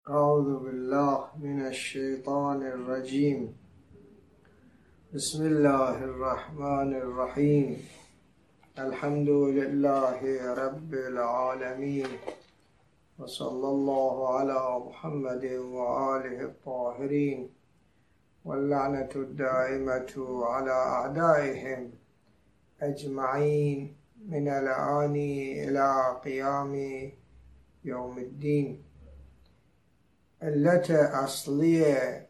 أعوذ بالله من الشيطان الرجيم. بسم الله الرحمن الرحيم. الحمد لله رب العالمين، وصلى الله على محمد وآله الطاهرين، واللعنة الدائمة على أعدائهم أجمعين من الآن إلى قيام يوم الدين. علت اصلی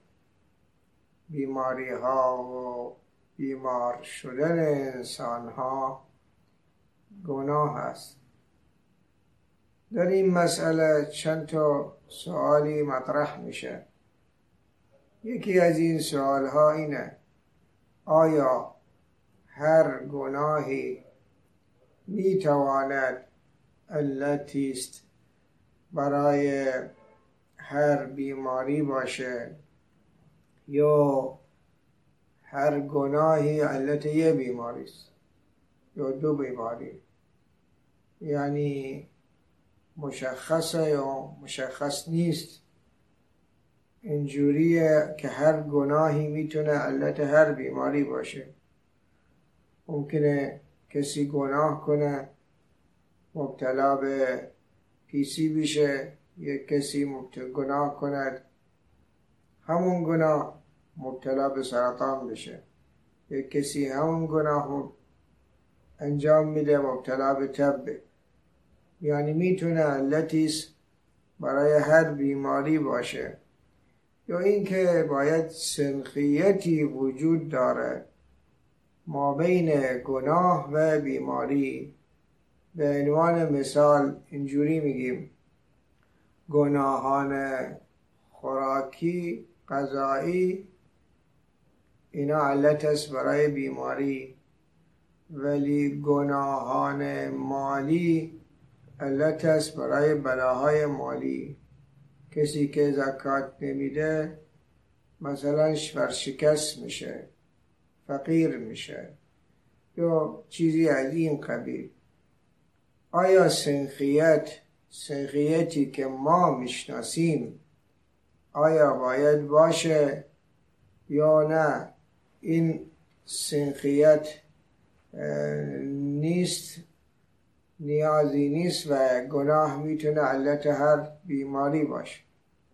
بیماری ها و بیمار شدن انسان ها گناه است. در این مسئله چند تا سوالی مطرح میشه. یکی از این سوال ها اینه: آیا هر گناهی میتواند علتی است برای هر بیماری باشه، یا هر گناهی علت یه بیماری است یا دو بیماری؟ یعنی مشخصه یا مشخص نیست؟ اینجوریه که هر گناهی میتونه علت هر بیماری باشه. ممکنه کسی گناه کنه مبتلا به پیسی بشه، یک کسی گناه کند همون گناه مبتلا به سرطان بشه، یک کسی همون گناه انجام میده مبتلا به تب. یعنی میتونه علتیست برای هر بیماری باشه. یا اینکه باید سنخیتی وجود داره ما بین گناه و بیماری. به عنوان مثال اینجوری میگیم: گناهان خوراکی، غذایی، اینا علت است برای بیماری، ولی گناهان مالی علت است برای بلاهای مالی. کسی که زکات نمیده مثلا ورشکست میشه، فقیر میشه، یا چیزی از این قبیل. آیا سنخیتی که ما میشناسیم آیا باید باشه یا نه؟ این سنخیت نیست، نیازی نیست و گناه میتونه علت هر بیماری باشه.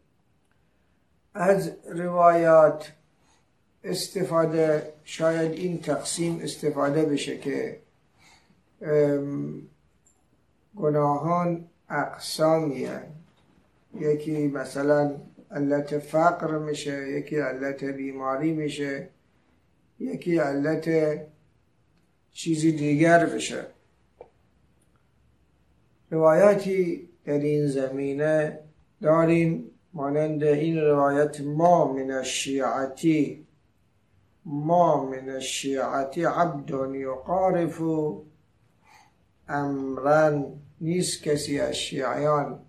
از روایات استفاده، شاید این تقسیم استفاده بشه که گناهان اقسامیه. یکی مثلا علت فقر میشه، یکی علت بیماری میشه، یکی علت چیزی دیگر بشه. روایاتی در این زمینه داریم مانند این روایت: ما من الشیعتی عبد یقارف امرا. نیست کسی از شیعیان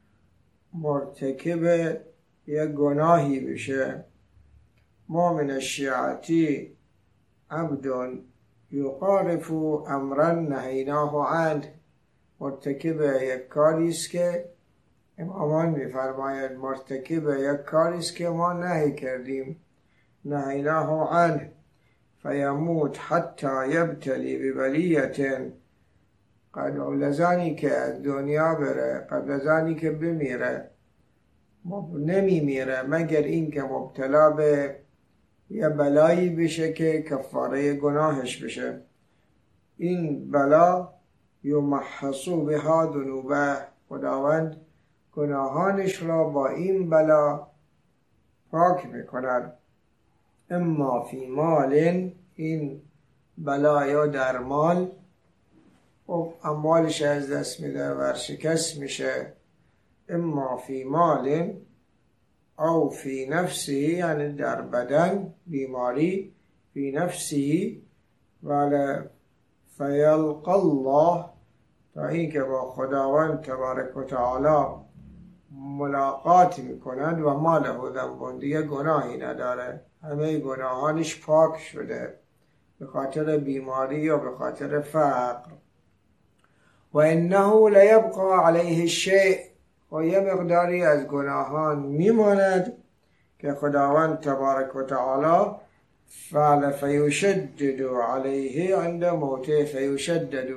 مرتکب یک گناهی بشه. ما من الشیعتی عبد یقارف امرا نهیناه عنه. مرتکب یک کاری است که امامان میفرماید مرتکب یک کاری است که ما نهی کردیم، نهیناه عنه، فیموت حتی یبتلی ببلیة. قبل از آنی که از دنیا بره، قبل از آنی که بمیره، نمیمیره مگر این که مبتلا به یه بلایی بشه که کفاره گناهش بشه. این بلا یمحصو بها ذنوبه. خداوند گناهانش را با این بلا پاک میکند. اما فی مال، این بلا یا در مال، و اموالش از دست میده، ورشکست میشه. اما فی مال او فی نفسی، یعنی در بدن بیماری، فی نفسی، ولی فیلقى الله، تا این که با خداوند تبارک و تعالی ملاقات میکنند و ما له ذنب، دیگه گناهی نداره، همه گناهانش پاک شده به خاطر بیماری یا به خاطر فقر. و انه لیبقى علیه الشیء، و یه مقداری از گناهان میماند که خداوند تبارک و تعالی فعل فیشدد علیه عند موته فیشدد،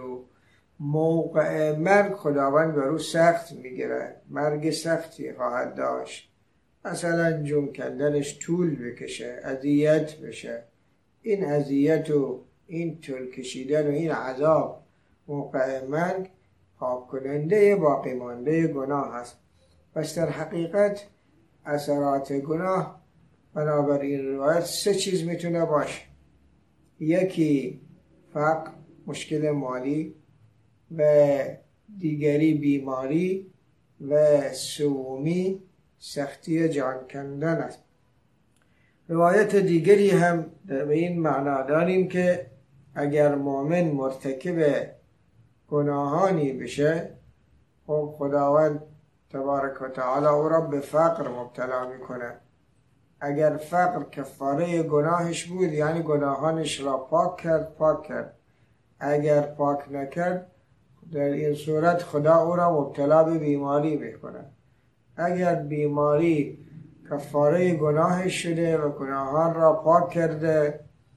موقع مرگ خداوند بر او سخت میگیره، مرگ سختی خواهد داشت، مثلا جون کندنش طول بکشه، اذیت بشه. این اذیت و این طول کشیدن و این عذاب موقع مرگ پاک کننده باقی مانده گناه هست. پس در حقیقت اثرات گناه بنابراین روایت 3 چیز میتونه باشه: یکی فقر، مشکل مالی، و دیگری بیماری، و سومی سختی جان کندن است. روایت دیگری هم به این معنا داریم که اگر مؤمن مرتکب گناهانی بشه، خب خداوند تبارک و تعالی او را به فقر مبتلا میکنه. اگر فقر کفاره گناهش بود، یعنی گناهانش را پاک کرد. اگر پاک نکرد، در این صورت خدا او را مبتلا به بیماری میکنه. اگر بیماری کفاره گناهش شده و گناهان را پاک کرده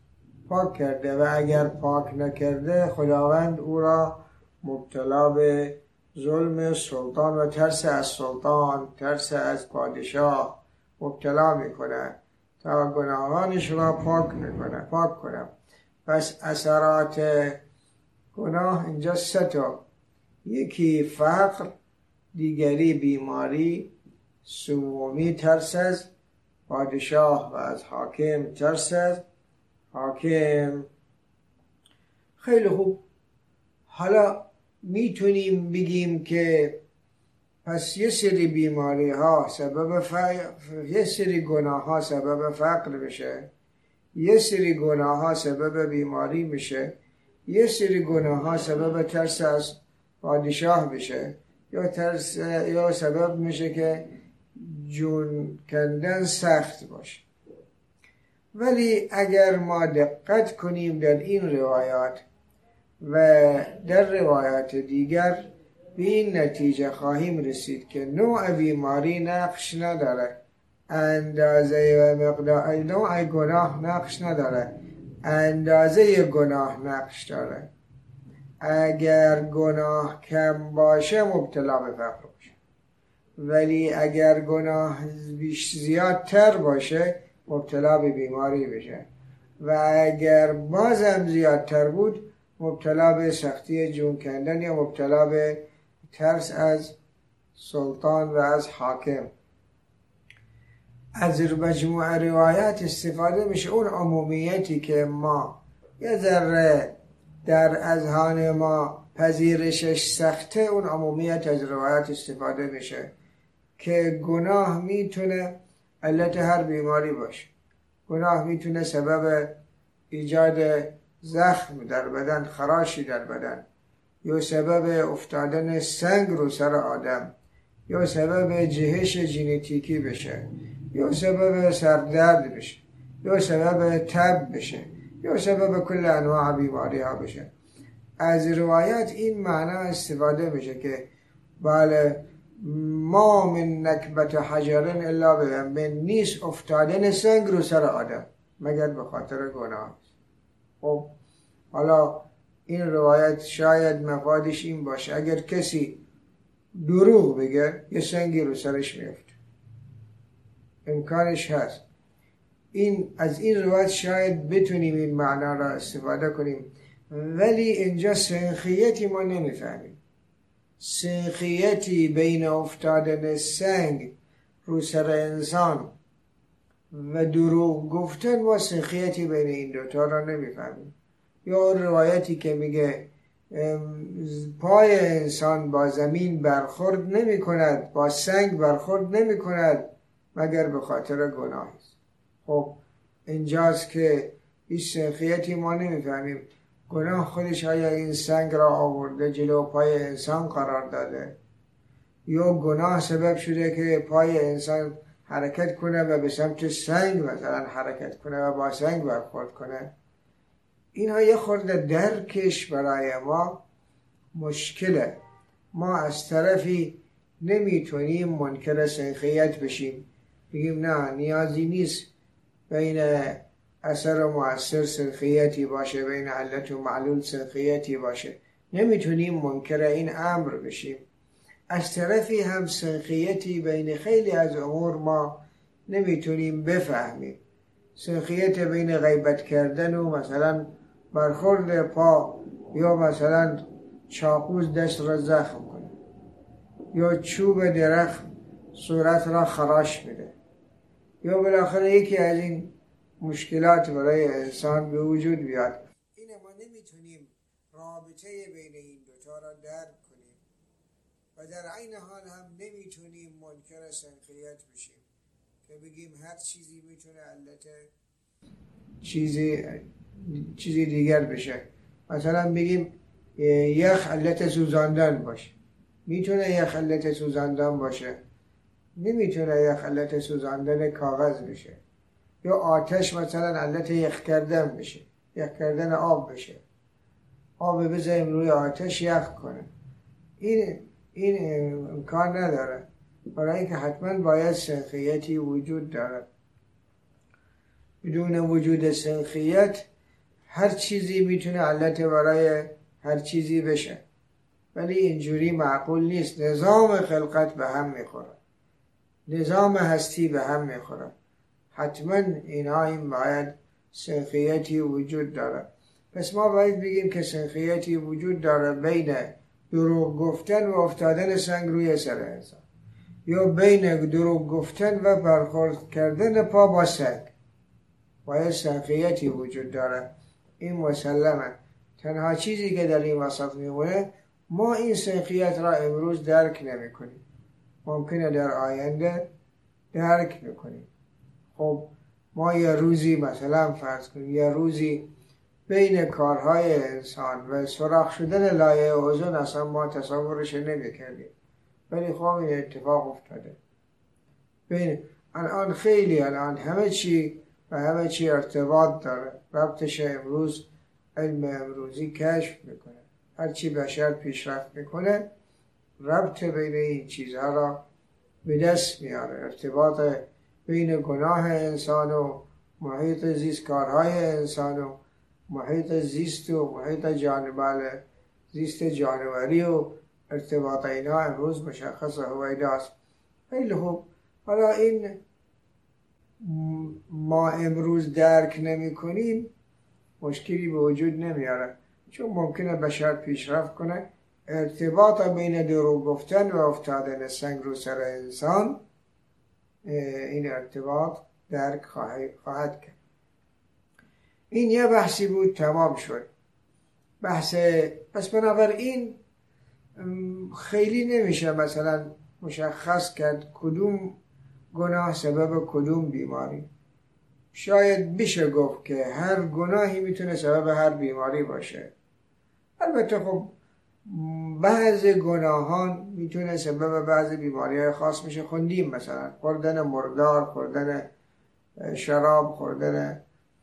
و اگر پاک نکرده، خداوند او را مبتلا به ظلم سلطان و ترس از سلطان، ترس از پادشاه مبتلا میکنه تا گناهانش را پاک کنه. پس اثرات گناه اینجا 3 تا: یکی فقر، دیگری بیماری، سومی ترس از پادشاه و از حاکم ترس از حاکم. خیلی خوب، حالا میتونیم بگیم که پس یه سری بیماری ها یه سری گناه ها سبب فقر بشه، یه سری گناه ها سبب بیماری بشه، یه سری گناه ها سبب ترس از پادشاه بشه، یا سبب میشه که جون کندن سخت باشه. ولی اگر ما دقت کنیم در این روایات و در روایات دیگر، به این نتیجه خواهیم رسید که نوع بیماری نقش نداره، اندازه و مقدار نوع گناه نقش نداره، اندازه گناه نقش داره. اگر گناه کم باشه مبتلا به فقر باشه، ولی اگر گناه زیادتر باشه مبتلا به بیماری بشه، و اگر بازم زیادتر بود مبتلا به سختی جون کندن یا مبتلا به ترس از سلطان و از حاکم. از مجموع روایات استفاده میشه اون عمومیتی که ما یه ذره در اذهان ما پذیرشش سخته، اون عمومیت از روایات استفاده میشه که گناه میتونه علت هر بیماری باشه. گناه میتونه سبب ایجاد زخم در بدن، خراشی در بدن، یا سبب افتادن سنگ رو سر آدم، یا سبب جهش ژنتیکی بشه، یا سبب سردرد بشه، یا سبب تب بشه، یا سبب کل انواع بیماری ها بشه. از روایات این معنا استفاده میشه که بله، ما من نکبت حجرن الا بذنب، نیست افتادن سنگ رو سر آدم مگر به خاطر گناه. خب حالا این روایت شاید مفادش این باشه اگر کسی دروغ بگه یه سنگی رو سرش میفته، امکانش هست. از این روایت شاید بتونیم این معنا را استفاده کنیم، ولی اینجا سنخیتی ما نمیفهمیم. سنخیتی بین افتادن سنگ رو سر انسان و دروغ گفتن، ما سنخیتی بین این دوتا را نمیفهمیم. یا روایتی که میگه پای انسان با زمین برخورد نمی کند، با سنگ برخورد نمی کند مگر به خاطر گناه است. خب اینجاست که هیچ سنخیتی ما نمیفهمیم. گناه خودش آیا این سنگ را آورده جلو پای انسان قرار داده، یا گناه سبب شده که پای انسان حرکت کنه و به سمت سنگ مثلا حرکت کنه و با سنگ برخورد کنه. اینها یه خورده درکش برای ما مشکله. ما از طرفی نمیتونیم منکر سنخیت بشیم، بگیم نه نیازی نیست بین اثر و مؤثر سنخیتی باشه، بین علت و معلول سنخیتی باشه. نمیتونیم منکر این امر بشیم. از طرفی هم سنخیتی بین خیلی از امور ما نمیتونیم بفهمیم. سنخیت بین غیبت کردن و مثلا برخورد پا، یا مثلا چاقوز دست را زخم کنه، یا چوب درخت صورت را خراش میده، یا بالاخره یکی از این مشکلات برای انسان به وجود بیاد. این ما نمیتونیم رابطه بین این دوتا را درک کنیم و در عین حال هم نمیتونیم منکر سنخیت بشیم که بگیم هر چیزی میتونه علت چیزی دیگر بشه. مثلا بگیم یخ علت سوزاندن باشه، میتونه یخ علت سوزاندن باشه؟ نمیتونه یخ علت سوزاندن کاغذ بشه. یا آتش مثلا علت یخ کردن بشه، یخ کردن آب بشه، آب بذاریم روی آتش یخ کنه. این امکان نداره، برای اینکه حتما باید سنخیتی وجود داره. بدون وجود سنخیت هر چیزی میتونه علت برای هر چیزی بشه، ولی اینجوری معقول نیست. نظام خلقت به هم میخوره، نظام هستی به هم میخوره. حتما این باید سنخیتی وجود داره. پس ما باید بگیم که سنخیتی وجود داره بین دروغ گفتن و افتادن سنگ روی سر انسان، یا بین دروغ گفتن و برخورد کردن پا با سنگ. باید سنخیتی وجود داره، این مسلمه. تنها چیزی که در این وسط میمونه، ما این سنخیت را امروز درک نمی کنیم، ممکنه در آینده درک میکنیم. خب ما یه روزی مثلا فرض کنیم یه روزی بین کارهای انسان و سراخ شدن لایه اوزون اصلا ما تصورش نمی‌کردیم، ولی خب این اتفاق افتاده. الان خیلی همه چی و همه چی ارتباط داره. ربطش امروز علم امروزی کشف میکنه. هرچی بشر پیشرفت میکنه ربط بین این چیزها را به دست میاره. ارتباط بین گناه انسان و محیط زیست، کارهای انسان و محیط زیست و محیط زیست جانوری و ارتباط اینا امروز مشخص هویداست. خیلی خوب، حالا این ما امروز درک نمی کنیم مشکلی به وجود نمیاره، چون ممکنه بشر پیشرفت کنه، ارتباط بین دروغ گفتن و افتادن سنگ رو سر انسان، این ارتباط درک خواهد کرد. این یه بحثی بود، تمام شد بحث. پس بنابراین خیلی نمیشه مثلا مشخص کرد کدوم گناه سبب کدوم بیماری. شاید بشه گفت که هر گناهی میتونه سبب هر بیماری باشه. البته خب بعض گناهان میتونه سبب بعض بیماری‌های خاص میشه. خوندیم مثلا خوردن مردار، خوردن شراب، خوردن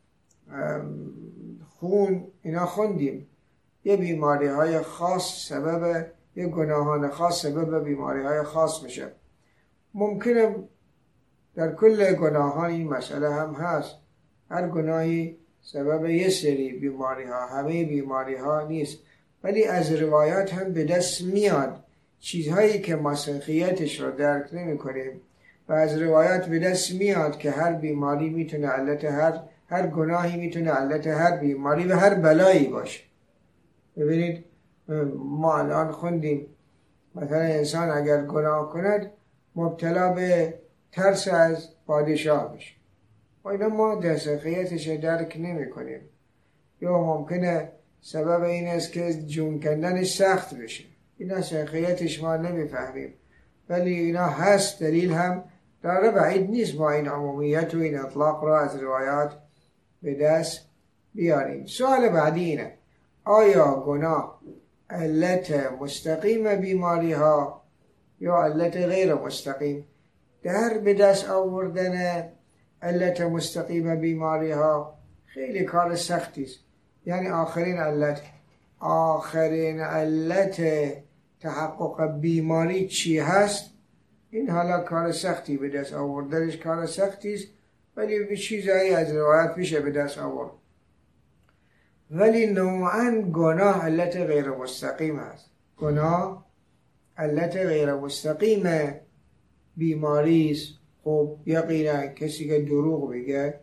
خون، اینا خوندیم. یه بیماری‌های خاص سبب، یه گناهان خاص سبب بیماری‌های خاص میشه. ممکنه در کل گناهان این مسئله هم هست. هر گناهی سبب یه سری بیماری‌ها، همه بیماری‌ها نیست، ولی از روایات هم به دست میاد چیزهایی که ما سنخیتش رو درک نمی کنیم و از روایات به دست میاد که هر بیماری میتونه علت هر گناهی میتونه علت هر بیماری و هر بلایی باشه. ببینید ما الان خوندیم مثلا انسان اگر گناه کند مبتلا به ترس از پادشاه بشه و اینا ما در سنخیتش درک نمی کنیم. یا ممکنه سبب این است که جون کندنش سخت بشه، اینا سنخیتش ما نمیفهمیم، ولی اینا هست، دلیل هم داره. بعید نیست ما این عمومیت و این اطلاق را از روایات به دست بیاریم. سوال بعدی اینه: آیا گناه علت مستقیم بیماری ها یا علت غیر مستقیم؟ در به دست آوردن علت مستقیم بیماری ها خیلی کار سختی است. یعنی آخرین علت تحقق بیماری چی هست، این حالا کار سختی به دست آوردنش کار سختی است، ولی به چیزایی از روایت میشه به دست آورد. ولی نوعا گناه علت غیر مستقیم است. گناه علت غیر مستقیم بیماری است. خب یقینا کسی که دروغ بگه،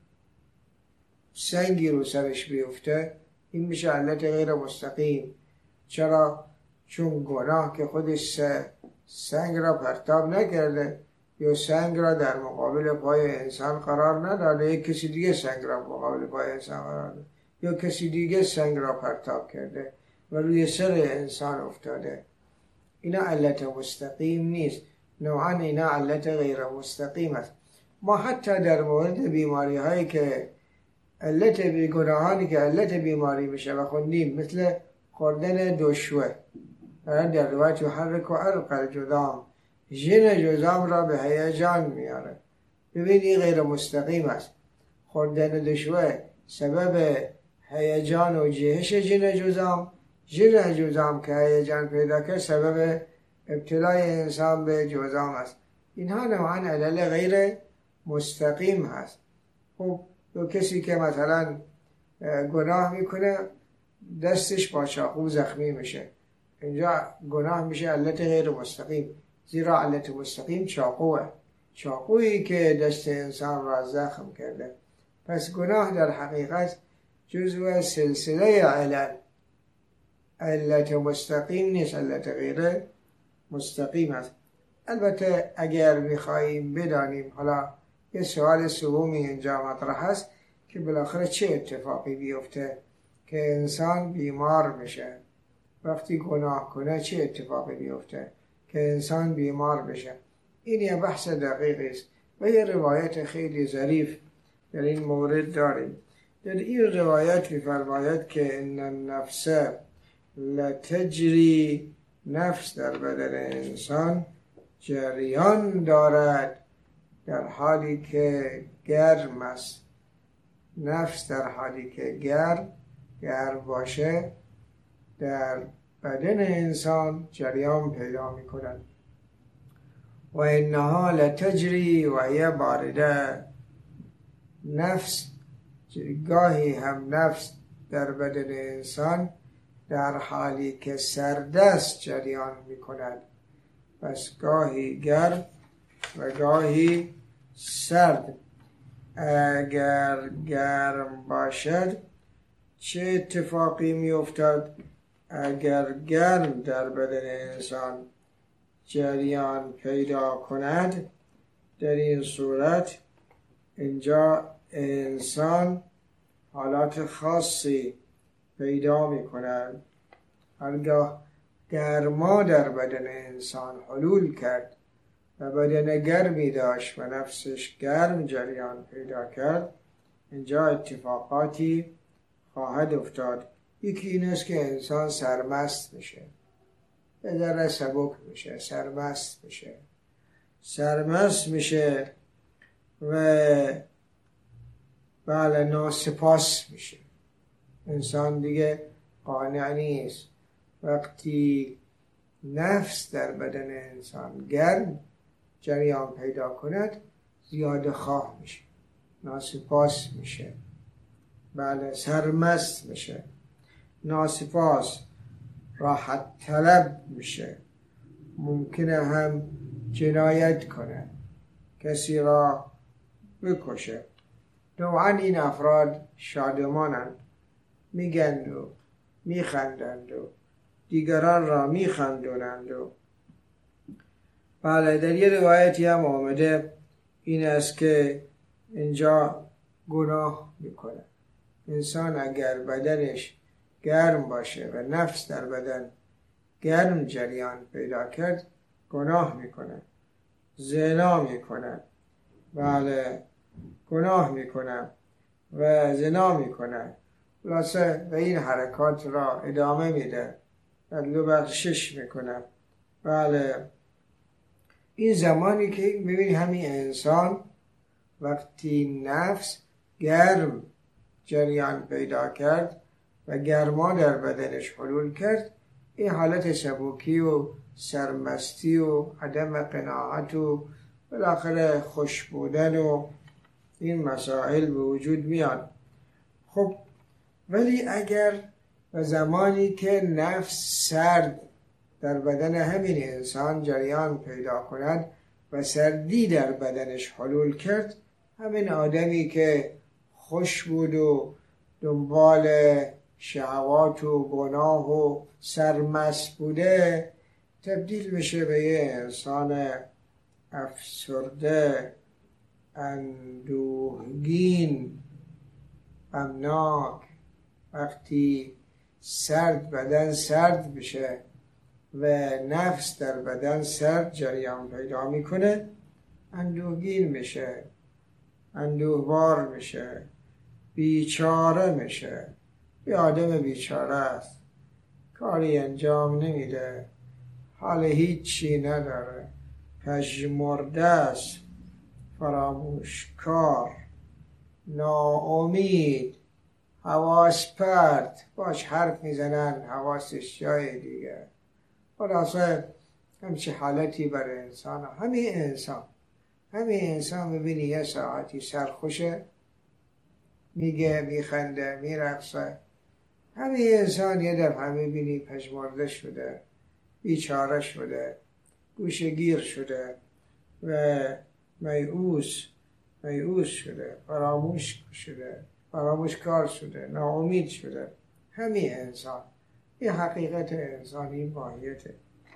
سنگی رو سرش بیفته، این میشه علت غیر مستقیم. چرا؟ چون گناه که خودش سنگ را پرتاب نکرده یا سنگ را در مقابل پای انسان قرار نداده، یک کسی دیگه سنگ را مقابل پای انسان قرار داده، یا کسی دیگه سنگ را پرتاب کرده و روی سر انسان افتاده. اینا علت مستقیم نیست، نوعا اینا علت غیر مستقیم است. ما حتی در مورد بیماری هایی که گناهانی که علت بیماری میشه و خوندیم، مثل خوردن دشوه، در روایت یحرک عرق الجذام، ژن جذام را به هیجان میاره. ببینید غیر مستقیم است. خوردن دشوه سبب هیجان و جهش ژن جذام که هیجان پیدا کرد سبب ابتلای انسان به جذام است. اینها نوعا علل غیر مستقیم هست. خب دو کسی که مثلا گناه میکنه، دستش با چاقو زخمی میشه، اینجا گناه میشه علت غیر مستقیم، زیرا علت مستقیم چاقوه، چاقویی که دست انسان را زخم کرده. پس گناه در حقیقت جزو سلسله علت مستقیم نیست، علت غیر مستقیم است. البته اگر میخواییم بدانیم، حالا یه سوال سومی اینجا مطرح هست که بالاخره چه اتفاقی بیفته که انسان بیمار میشه؟ وقتی گناه کنه چه اتفاقی بیفته که انسان بیمار بشه؟ این یه بحث دقیقی است و یه روایت خیلی ظریف در این مورد داریم. در این روایت می‌فرماید که ان النفس لتجری، نفس در بدن انسان جریان دارد در حالی که گرم است. نفس در حالی که گرم باشه در بدن انسان جریان پیدا می کند. و انها لتجری و هی بارده، نفس گاهی هم نفس در بدن انسان در حالی که سرد است جریان می کند. پس گاهی گرم و گاهی سرد. اگر گرم باشد چه اتفاقی می افتد؟ اگر گرم در بدن انسان جریان پیدا کند، در این صورت اینجا انسان حالات خاصی پیدا می کند. هرگاه گرما در بدن انسان حلول کرد و بدن گرمی داشت و نفسش گرم جریان پیدا کرد، اینجا اتفاقاتی خواهد افتاد. یکی این است که انسان سرمست میشه، به ذره سبک میشه، سرمست میشه و بله ناسپاس میشه. انسان دیگه قانع نیست. وقتی نفس در بدن انسان گرم جریان پیدا کند، زیاده خواه میشه، ناسپاس میشه، بله سرمست میشه، ناسپاس، راحت طلب میشه، ممکنه هم جنایت کنه، کسی را بکشه. نوعا این افراد شادمانند، میگند و میخندند و دیگران را میخندونند و بله. در یه روایتی هم آمده این است که اینجا گناه میکنه. انسان اگر بدنش گرم باشه و نفس در بدن گرم جریان پیدا کرد، گناه میکنه، زنا میکنه، بله گناه میکنه و زنا میکنه. خلاصه و این حرکات را ادامه میده، عدل و بخشش میکنه. بله این زمانی که ببینی همین انسان وقتی نفس گرم جریان پیدا کرد و گرما در بدنش حلول کرد، این حالت سبکی و سرمستی و عدم قناعت و بالاخره خوش بودن و این مسائل به وجود میاد. خب ولی اگر و زمانی که نفس سرد در بدن همین انسان جریان پیدا کند و سردی در بدنش حلول کرد، همین آدمی که خوش بود و دنبال شهوات و گناه و سرمست بوده تبدیل میشه به یه انسان افسرده، اندوهگین، غمناک. وقتی بدن سرد بشه و نفس در بدن سرد جریان پیدا میکنه، اندوهگین میشه، اندوهبار میشه، بیچاره میشه. یه آدم بیچاره است، کاری انجام نمیده، حال هیچی نداره، پژمرده است، فراموشکار، ناامید، حواس پرت. باش حرف میزنن حواسش جای دیگه. خلاصه همچه حالتی برای انسان. همین انسان ببینی یه ساعتی سرخوشه، میگه، میخنده، میرقصه. همین انسان یه دفعه میبینی پژمرده شده، بیچاره شده، گوشه‌گیر شده و میؤوس شده، فراموشکار شده، ناامید شده. همین انسان، این حقیقت انسانی، ماهیته.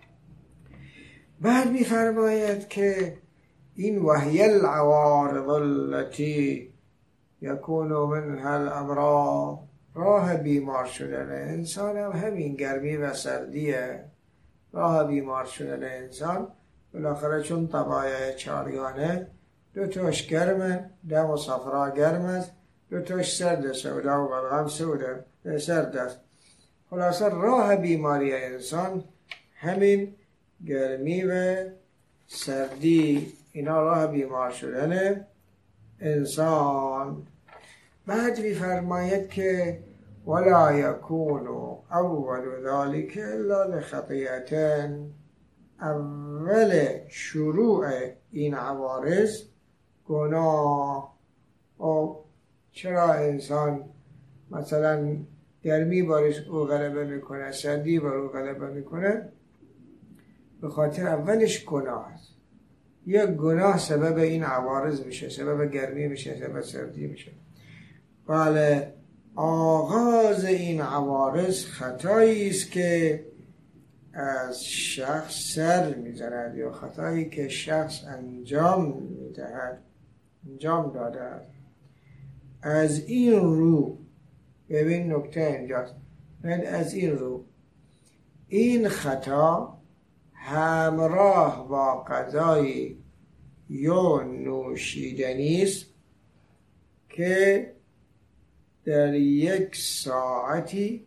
بعد میفرماید که این وحی العوارض التي یکون منها الامراض، راه بیمار شدن انسان هم همین گرمی و سردیه. راه بیمار شدن انسان بالاخره چون طبایع چاریانه، دو تاش گرمه، دم و صفرا گرم است، دو تاش سرد، سودا و بلغم سرد است. خلاصه راه بیماری انسان همین گرمی و سردی، اینا راه بیمار شدن انسان. بعد می‌فرماید که ولا یکون اول ذلك الا لخطیئة، اول شروع این عوارض گناه. و چرا انسان مثلا گرمی بارش او غلبه میکنه، سردی بر او غلبه میکنه؟ به خاطر اولش گناه است. یک گناه سبب این عوارض میشه، سبب گرمی میشه، سبب سردی میشه. بله، آغاز این عوارض خطایی است که از شخص سر میزند یا خطایی که شخص انجام میدهد، انجام داده است. از این رو، ببین نکته اینجاست، از این رو این خطا همراه با غذای یا نوشیدنی است که در یک ساعتی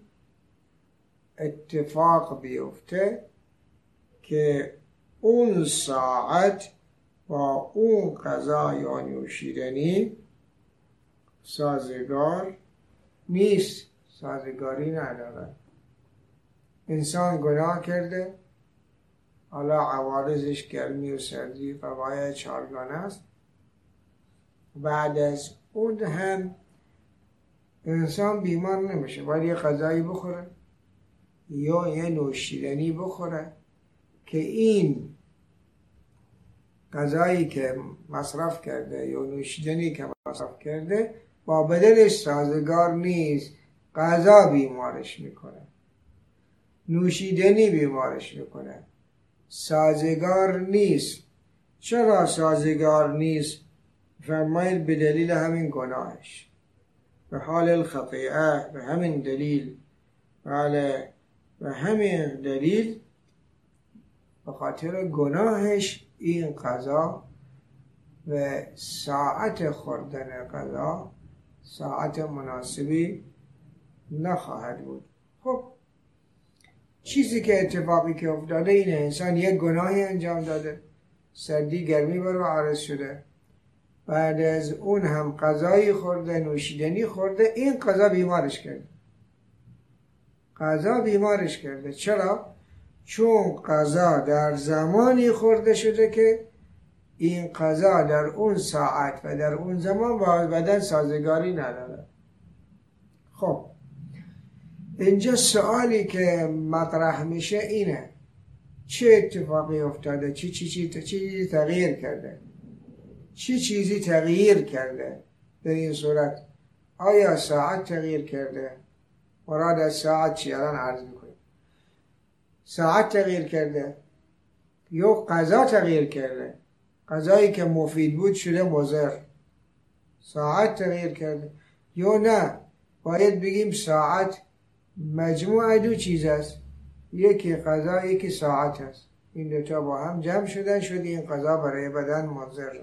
اتفاق بیفته که اون ساعت با اون غذا یا نوشیدنی سازگار نیست، سازگاری نداره. انسان گناه کرده، حالا عوارضش گرمی و سردی فوایع چارگانه است. بعد از اون هم انسان بیمار نمیشه، باید یه غذایی بخوره یا یه نوشیدنی بخوره که این غذایی که مصرف کرده یا نوشیدنی که مصرف کرده با بدنش سازگار نیست. غذا بیمارش میکنه، نوشیدنی بیمارش میکنه، سازگار نیست. چرا سازگار نیست؟ فرمایید به دلیل همین گناهش، به حال الخطیئه، به همین دلیل. بله، به همین دلیل، به خاطر گناهش این غذا و ساعت خوردن غذا ساعت مناسبی نخواهد بود. خب چیزی که اتفاقی که افتاده اینه، انسان یک گناهی انجام داده، سردی گرمی بر او عارض شده، بعد از اون هم غذایی خورده، نوشیدنی خورده، این غذا بیمارش کرده. غذا بیمارش کرده. چرا؟ چون غذا در زمانی خورده شده که این غذا در اون ساعت و در اون زمان با بدن سازگاری نداره. خب اینجا سوالی که مطرح میشه اینه: چه اتفاقی افتاده؟ چی تغییر کرده؟ چی چیزی تغییر کرده در این صورت؟ آیا ساعت تغییر کرده؟ مراد از ساعت چی؟ الان عرض میکنیم. ساعت تغییر کرده یا غذا تغییر کرده؟ غذایی که مفید بود شده مضر. ساعت تغییر کرده یا نه باید بگیم ساعت مجموعه دو چیز است، یکی غذا یکی ساعت است. این دوتا با هم جمع شدن شد این غذا برای بدن مضر.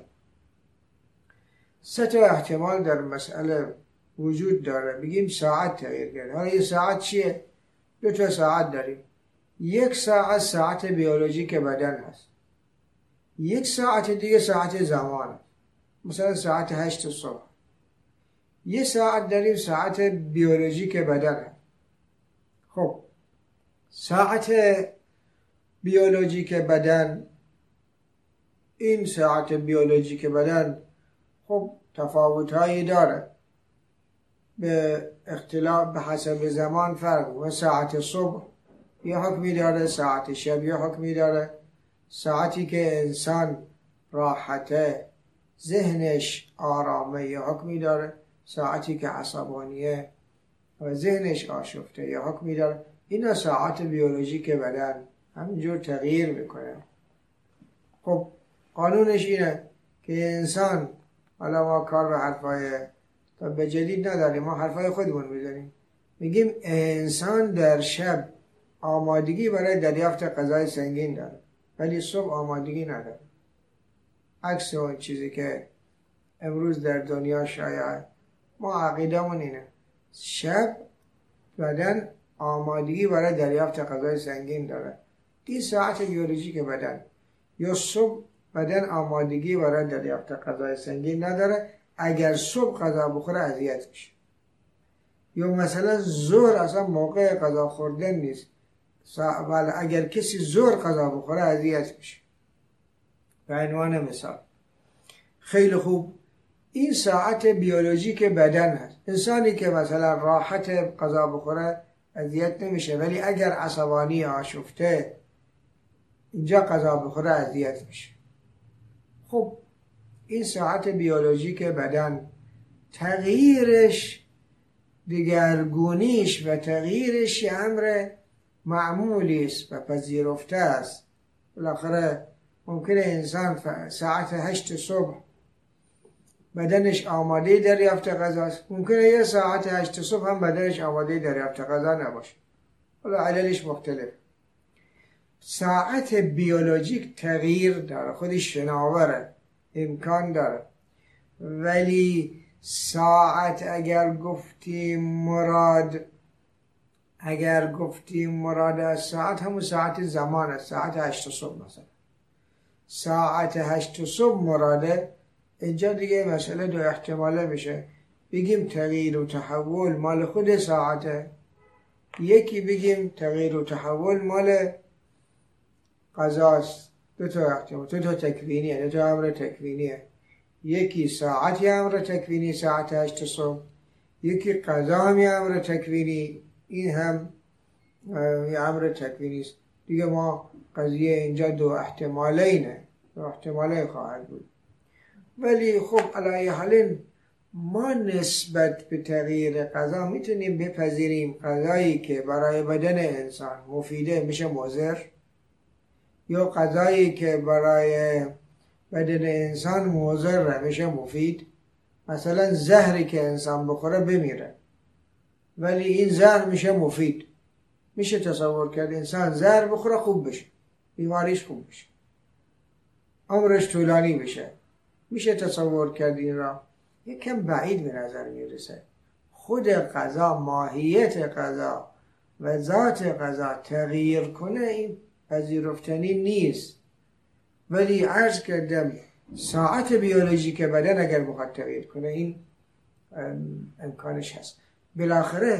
سه تا احتمال در مسئله وجود داره. بگیم ساعت تغییر کرده. حالا یه ساعت چیه؟ دو تا ساعت داریم. یک ساعت ساعت بیولوژیک بدن هست، یک ساعت دیگه ساعت زمان هست. مثلا ساعت 8 صبح. یه ساعت داریم ساعت بیولوژیک بدن هست. خب ساعت بیولوژیک بدن، این ساعت بیولوژیک بدن خب تفاوت‌هایی داره، به اختلاف به حسب زمان فرق. و ساعت صبح یه حکمی داره، ساعت شب یه حکمی داره. ساعتی که انسان راحته، ذهنش آرامه یه حکمی داره، ساعتی که عصبانیه و ذهنش آشفته یه حکمی داره. اینا ساعت بیولوژیک بدن همینجور تغییر میکنه. خب قانونش اینه که انسان، حالا ما کار به حرفای به جدید نداریم، ما حرفای خودمون میزنیم، میگیم انسان در شب آمادگی برای دریافت غذای سنگین داره ولی صبح آمادگی نداره. عکس اون چیزی که امروز در دنیا شایعه. ما عقیدمون اینه شب بدن آمادگی برای دریافت غذای سنگین داره، این ساعت بیولوژیک بدن. یا صبح بدن آمادگی برای دریافت غذای سنگین نداره، اگر صبح غذا بخوره اذیت میشه. یا مثلا ظهر اصلا موقع غذا خوردن نیست، ولی اگر کسی ظهر غذا بخوره اذیت میشه. به عنوان مثال. خیلی خوب، این ساعت بیولوژیک بدن هست. انسانی که مثلا راحت غذا بخوره اذیت نمیشه، ولی اگر عصبانی آشفته اینجا غذا بخوره اذیت میشه. خب این ساعت بیولوژیک بدن تغییرش، دگرگونیش و تغییرش یه امر معمولی است و پذیرفته است. بالاخره ممکنه انسان ساعت 8 صبح بدنش آماده دریافت غذاست، ممکنه یه ساعت 8 صبح هم بدنش آماده دریافت غذا نباشه. حالا عللش مختلف. ساعت بیولوژیک تغییر داره، خودش شناوره، امکان داره. ولی ساعت اگر گفتیم مراد از ساعت همون ساعت زمان است، ساعت 8 صبح مثلا. ساعت 8 صبح مراده، اینجا دیگه مسئله دو احتماله میشه. بگیم تغییر و تحول مال خود ساعته، یکی بگیم تغییر و تحول مال غذاست. دو تا احتمال، دو تا تکوینیه، دو تا امر تکوینیه. یکی ساعت یه امر تکوینی ساعت 8 صبح، یکی غذا هم یه امر تکوینی، این هم یه امر تکوینی است. دیگه ما قضیه اینجا دو احتماله خواهد بود. ولی خب علی حال ما نسبت به تغییر غذا میتونیم بپذیریم غذایی که برای بدن انسان مفیده میشه مضر، یا غذایی که برای بدن انسان مضر میشه مفید. مثلا زهری که انسان بخوره بمیره ولی این زهر میشه مفید. میشه تصور کرد انسان زهر بخوره خوب بشه، بیماریش خوب بشه، عمرش طولانی بشه. میشه تصور کرد این را؟ یکم بعید به نظر میرسه. خود غذا، ماهیت غذا و ذات غذا تغییر کنه این پذیرفتنی نیست. ولی عرض کردم ساعت بیولوژیک بدن اگر بخواد تغییر کنه این امکانش هست. بالاخره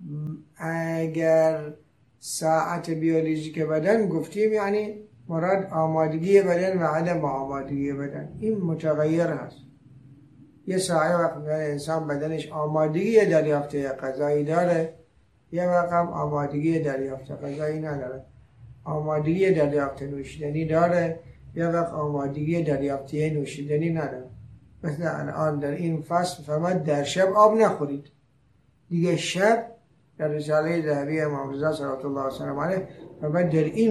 اگر ساعت بیولوژیک بدن گفتیم یعنی مراد آمادگی بدن و عدم آمادگی بدن، این متغیر هست. یه ساعت وقت انسان بدنش آمادگی دریافت غذایی داره، یه وقت هم آمادگی دریافت غذایی نداره. آمادگی دریافت نوشیدنی داره، یه وقت آمادگی دریافتی نوشیدنی نداره. مثل الان در این فصل فرمود در شب آب نخورید. دیگه شب در رساله ذهبی امام رضا صلوات الله وسلم علیه فرمود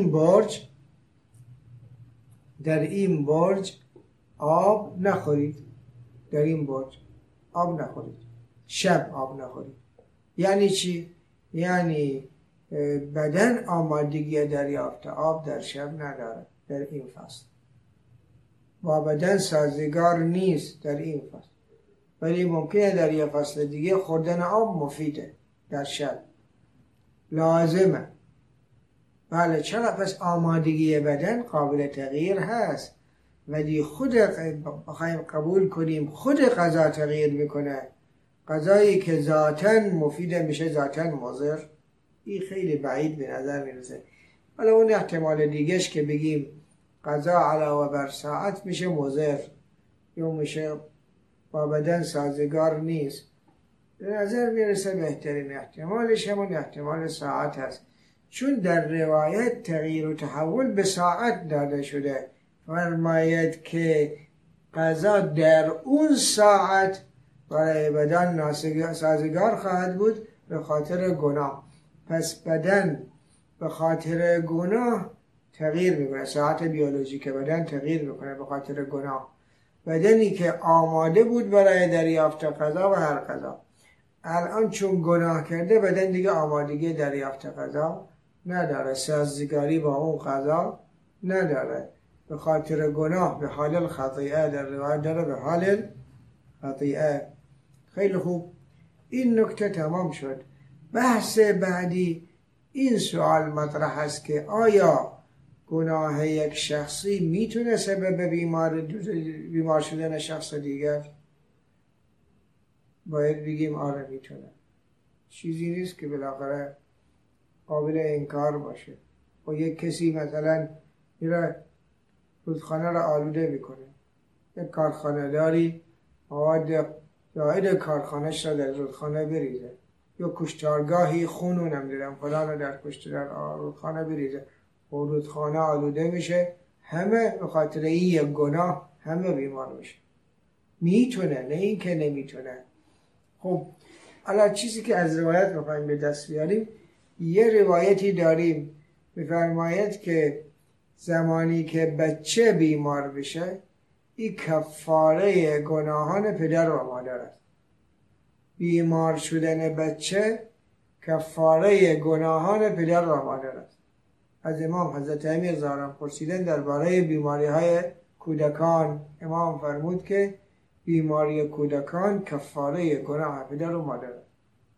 در این برج آب نخورید. در این برج آب نخورید، شب آب نخورید. یعنی چی؟ یعنی بدن آمادگی دریافت آب در شب نداره در این فصل، با بدن سازگار نیست در این فصل، ولی ممکنه در یه فصل دیگه خوردن آب مفیده، در شب لازمه. بله، چرا؟ پس آمادگی بدن قابل تغییر هست، ولی خود بخوایم قبول کنیم خود غذا تغییر میکنه، غذایی که ذاتاً مفیده میشه ذاتاً مضر، این خیلی بعید به نظر میرسه. حالا اون احتمال دیگهش که بگیم غذا علاوه بر ساعت میشه مضر یا میشه با بدن سازگار نیست، به نظر میرسه بهترین احتمالش همون احتمال ساعت هست، چون در روایت تغییر و تحول به ساعت داده شده. فرماید که غذا در اون ساعت برای بدن سازگار خواهد بود به خاطر گناه. پس بدن به خاطر گناه تغییر میکنه، ساعت بیولوژیک بدن تغییر میکنه به خاطر گناه. بدنی که آماده بود برای دریافت غذا و هر غذا، الان چون گناه کرده بدن دیگه آمادگی دریافت غذا نداره، سازگاری با اون غذا نداره، به خاطر گناه به حال الخطیئه در روایت داره، به حال خطیئه. خیلی خوب، این نکته تمام شد. بحث بعدی این سوال مطرح است که آیا گناه یک شخصی میتونه سبب بیمار شدن شخص دیگر؟ باید بگیم آره میتونه، چیزی نیست که بالاخره قابل انکار باشه. و یک کسی مثلا میره رودخانه را آلوده میکنه، یک کارخانه داری مواد زائد کارخانهش را در رودخانه بریزه، یا کشتارگاهی خونو نمیدونم فلان رو در رودخانه بریزه و رودخانه آلوده میشه، همه به خاطر این یک گناه همه بیمار میشه. میتونه، نه این که نمیتونه. خب الان چیزی که از روایت بخوایم به دست بیاریم، یه روایتی داریم میفرماید که زمانی که بچه بیمار بشه این کفاره گناهان پدر و مادر است. بیمار شدن بچه کفاره گناهان پدر و مادر است. از امام حضرت امیر زارم پرسیدن درباره بیماری های کودکان، امام فرمود که بیماری کودکان کفاره گناه پدر و مادر است.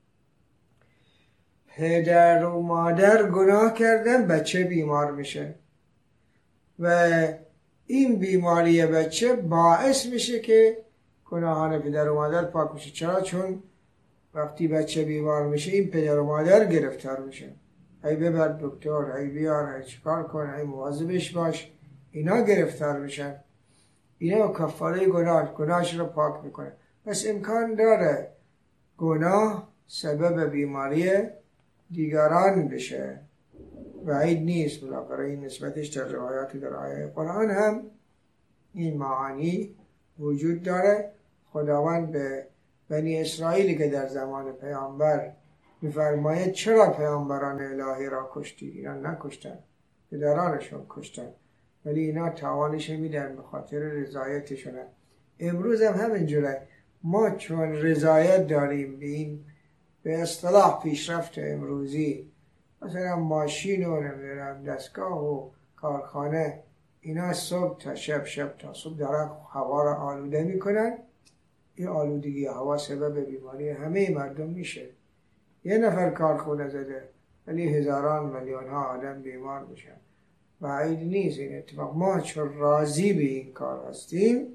پدر و مادر گناه کردن بچه بیمار میشه و این بیماری بچه باعث میشه که گناهان پدر و مادر پاک میشه. چرا؟ چون وقتی بچه بیمار میشه این پدر و مادر گرفتار میشه، ای ببر دکتر، ای بیار، ای چیکار کن، ای مواظبش باش، اینا گرفتار میشن. اینا کفاره گناهش رو پاک میکنه. پس امکان داره گناه سبب بیماری دیگران بشه، بعید نیست. بالاخره این نسبتش در روایاتی در آیه قرآن هم این معانی وجود داره. خداوند به بنی اسرائیلی که در زمان پیامبر میفرماید چرا پیامبران الهی را کشتی؟ اینا نکشتن، پدرانشون کشتن، ولی اینا تاوانش میدن به خاطر رضایتشونه. امروز هم همینجوره. ما چون رضایت داریم به این به اصطلاح پیشرفت امروزی، مثلا ماشین و نمیدونم دستگاه و کارخانه، اینا صبح تا شب، شب تا صبح دارن هوا را آلوده میکنن. این آلودگی هوا سبب بیماری همه مردم میشه. یه نفر کارخونه زده ولی هزاران میلیون ها آدم بیمار میشن. بعید نیست این اتفاق. ما چون راضی به این کار هستیم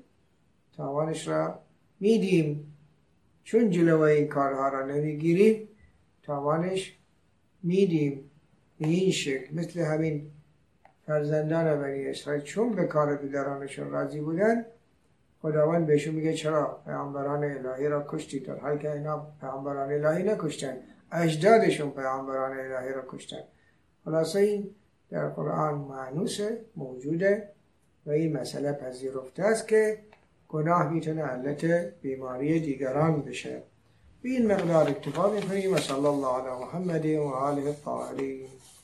تاوانش را میدیم. چون جلوه این کارها را نمیگیریم تاوانش میدیم. به این شکل مثل همین فرزندان بنی اسرائیل چون به کار پدرانشون راضی بودن، خداوند بهشون میگه چرا پیامبران الهی را کشتید، در حالی که اینا پیامبران الهی نکشتن، اجدادشون پیامبران الهی را کشتن. خلاصه این در قرآن معنوسه، موجوده و این مسئله پذیرفته است که گناه میتونه علت بیماری دیگران بشه. به این مقدار اکتفا میکنیم و صلی الله علی محمد و آله الطاهرین.